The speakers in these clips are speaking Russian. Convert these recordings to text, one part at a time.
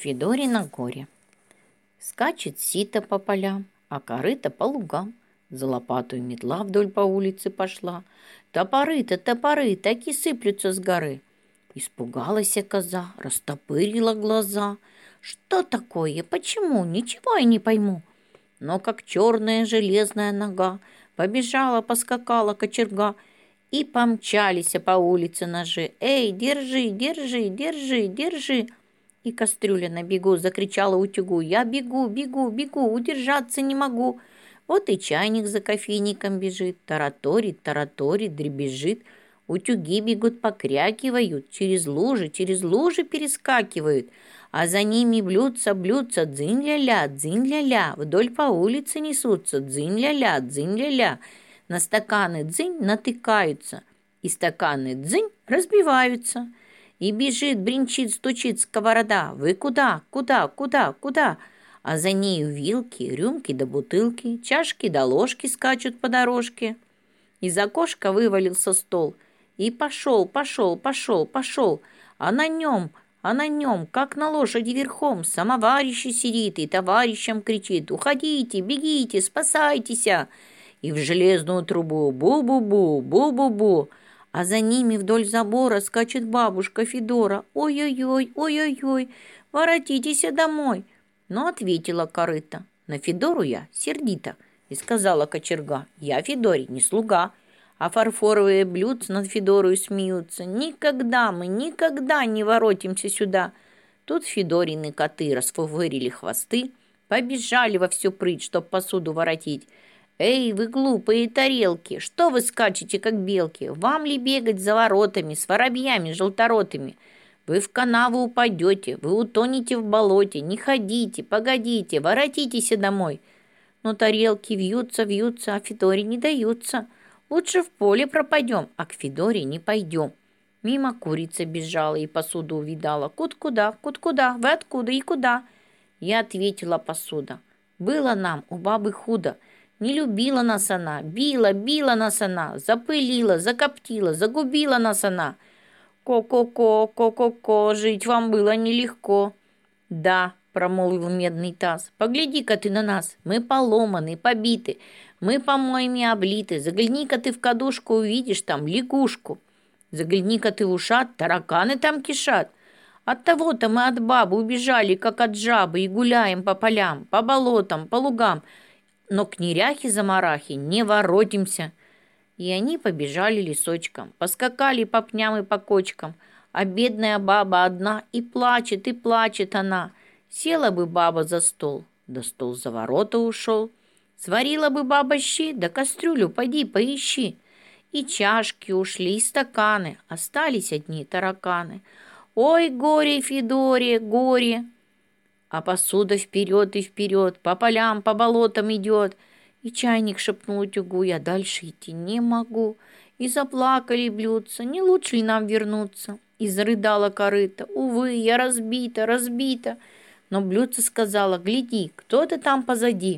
Федорино горе. Скачет сито по полям, а корыто по лугам. За лопатою метла вдоль по улице пошла. Топоры-то, топоры, так и сыплются с горы. Испугалась коза, растопырила глаза. Что такое? Почему? Ничего я не пойму. Но как черная железная нога побежала, поскакала кочерга, и помчались по улице ножи. «Эй, держи, держи, держи, держи!» И кастрюля на бегу закричала утюгу: «Я бегу, бегу, бегу, удержаться не могу!» Вот и чайник за кофейником бежит, тараторит, тараторит, дребезжит. Утюги бегут, покрякивают, через лужи перескакивают, а за ними блюдца, блюдца, дзынь-ля-ля, вдоль по улице несутся, дзынь-ля-ля, дзынь-ля-ля. На стаканы дзынь натыкаются, и стаканы дзынь разбиваются. И бежит, бренчит, стучит сковорода. Вы куда, куда, куда, куда? А за нею вилки, рюмки да бутылки, чашки да ложки скачут по дорожке. Из окошка вывалился стол, и пошел, а на нем, как на лошади верхом, самоварище сидит и товарищам кричит: «Уходите, бегите, спасайтесь!» И в железную трубу: «Бу-бу-бу, бу-бу-бу!» А за ними вдоль забора скачет бабушка Федора: «Ой-ой-ой, ой-ой-ой, воротитесь домой!» Но ответила корыто: «На Федору я сердита». И сказала кочерга: «Я Федоре не слуга». А фарфоровые блюдца над Федорою смеются: «Никогда мы, никогда не воротимся сюда». Тут Федорины коты расфуфырили хвосты, побежали во всю прыть, чтоб посуду воротить. «Эй, вы глупые тарелки, что вы скачете, как белки? Вам ли бегать за воротами с воробьями желторотыми? Вы в канаву упадете, вы утонете в болоте. Не ходите, погодите, воротитесь домой». Но тарелки вьются, вьются, а Федоре не даются. Лучше в поле пропадем, а к Федоре не пойдем. Мимо курица бежала и посуду увидала. Кут-куда, кут-куда, вы откуда и куда?» Я ответила посуда: «Было нам у бабы худо. Не любила нас она, била, била нас она, запылила, закоптила, загубила нас она. Ко-ко-ко, ко-ко-ко, жить вам было нелегко». «Да», — промолвил медный таз, — «погляди-ка ты на нас, мы поломаны, побиты, мы помоями облиты. Загляни-ка ты в кадушку, увидишь там лягушку. Загляни-ка ты в ушат, тараканы там кишат. Оттого-то мы от бабы убежали, как от жабы, и гуляем по полям, по болотам, по лугам, но к неряхе-замарахе не воротимся». И они побежали лесочком, поскакали по пням и по кочкам, а бедная баба одна и плачет она. Села бы баба за стол, да стол за ворота ушел. Сварила бы баба щи, да кастрюлю поди поищи. И чашки ушли, и стаканы, остались одни тараканы. Ой, горе, Федоре, горе! А посуда вперед и вперед, по полям, по болотам идет. И чайник шепнул утюгу: «Я дальше идти не могу». И заплакали блюдца: «Не лучше ли нам вернуться?» И зарыдала корыто: «Увы, я разбита, разбита». Но блюдце сказала: «Гляди, кто-то там позади».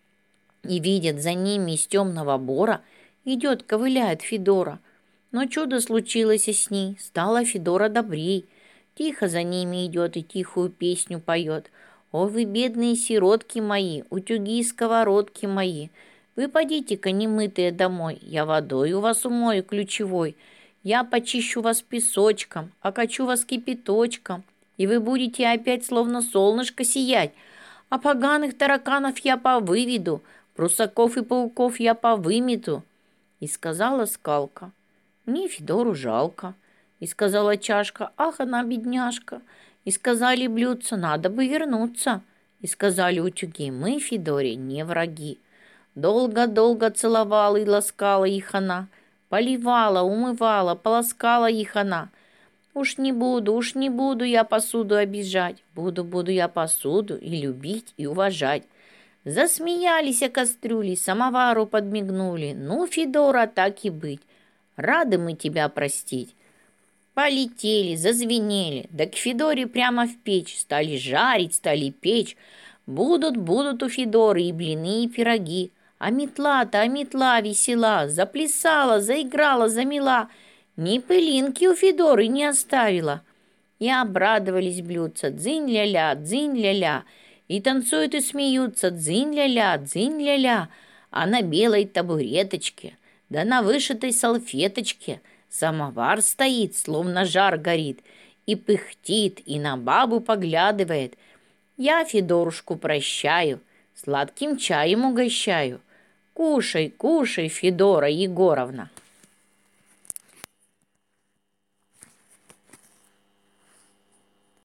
И видят, за ними из темного бора идет, ковыляет Федора. Но чудо случилось и с ней, стала Федора добрей. Тихо за ними идет и тихую песню поет: «О, вы, бедные сиротки мои, утюги и сковородки мои, вы подите-ка немытые домой, я водою вас умою ключевой, я почищу вас песочком, окачу вас кипяточком, и вы будете опять словно солнышко сиять, а поганых тараканов я повыведу, прусаков и пауков я повымету». И сказала скалка: «Мне Федору жалко». И сказала чашка: «Ах, она бедняжка». И сказали блюдца: «Надо бы вернуться». И сказали утюги: «Мы Федоре не враги». Долго-долго целовала и ласкала их она, поливала, умывала, полоскала их она. Уж не буду я посуду обижать, буду я посуду и любить, и уважать». Засмеялись о кастрюле, самовару подмигнули. «Ну, Федора, так и быть, рады мы тебя простить». Полетели, зазвенели, да к Федоре прямо в печь, стали жарить, стали печь. Будут у Федоры и блины, и пироги. А метла весела, заплясала, заиграла, замела. Ни пылинки у Федоры не оставила. И обрадовались блюдца, дзынь-ля-ля, и танцуют и смеются, дзынь-ля-ля, дзынь-ля-ля, а на белой табуреточке, да на вышитой салфеточке самовар стоит, словно жар горит, и пыхтит, и на бабу поглядывает. Я Федорушку прощаю, сладким чаем угощаю. Кушай, кушай, Федора Егоровна.